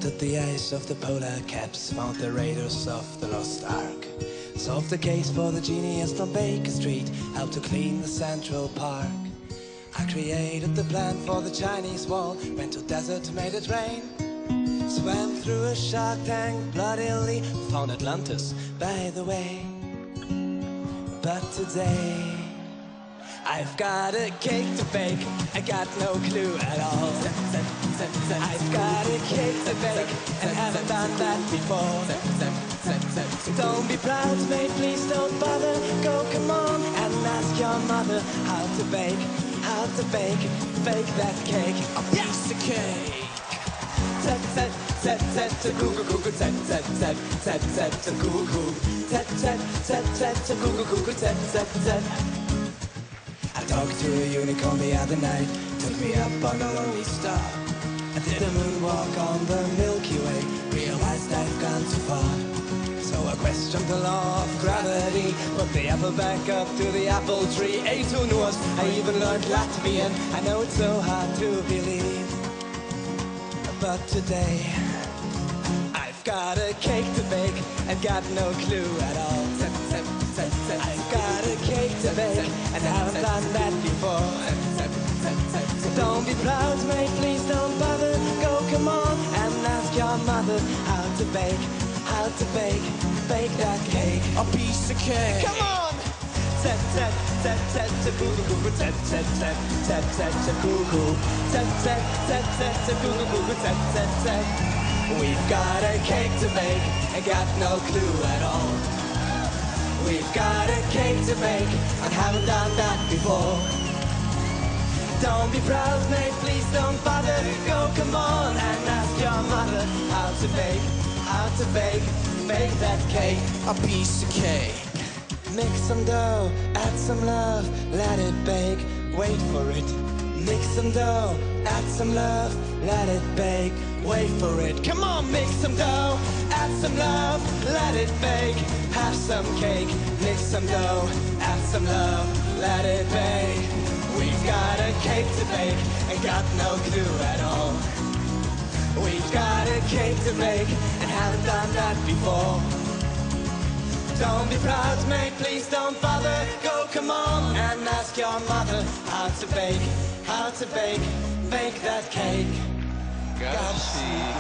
Counted the ice of the polar caps, found the raiders of the lost ark. Solved the case for the genius on Baker Street, helped to clean the Central Park. I created the plan for the Chinese wall, went to desert, made it rain. Swam through a shark tank bloodily, found Atlantis by the way. But today I've got a cake to bake, I got no clue at all. I've got a cake to bake, and haven't done that before. Don't be proud, mate, please don't bother. Go, come on, and ask your mother how to bake that cake. A piece of cake. Tet, tet, tet, tet, to cuckoo, cuckoo, tet, tet, tet, tet, tet, to cuckoo. Tet, tet, tet, tet, to cuckoo, cuckoo, tet, tet, tet. I talked to a unicorn the other night, took me up on a lonely star. I did a moonwalk on the Milky Way, realized I've gone too far. So I questioned the law of gravity, put the apple back up to the apple tree. Ate who knows, I even learned Latvian. I know it's so hard to believe, but today I've got a cake to bake and got no clue at all. I've got a cake to bake and haven't done that before. So don't be proud, mate, please don't bother. Go, come on, and ask your mother how to bake that cake. A piece of cake. Come on! Tet, tet, tet, tet, to cuckoo, cuckoo, tet, tet, tet, tet, tet, to cuckoo. Tet, tet, tet, tet, to cuckoo, cuckoo, tet, tet, tet. We've got a cake to bake, I got no clue at all. We've got a cake to bake, and haven't done that before. Don't be proud, mate, please don't bother. Go, come on, and ask your mother how to bake that cake. A piece of cake. Mix some dough, add some love, let it bake, wait for it. Mix some dough, add some love, let it bake, wait for it. Come on, mix some dough, add some love, let it bake. Have some cake, mix some dough, add some love, let it bake. We've got a cake to bake, and got no clue at all. We've got a cake to bake, and haven't done that before. Don't be proud, mate, please don't bother. Go, come on, and ask your mother how to bake that cake. Gosh.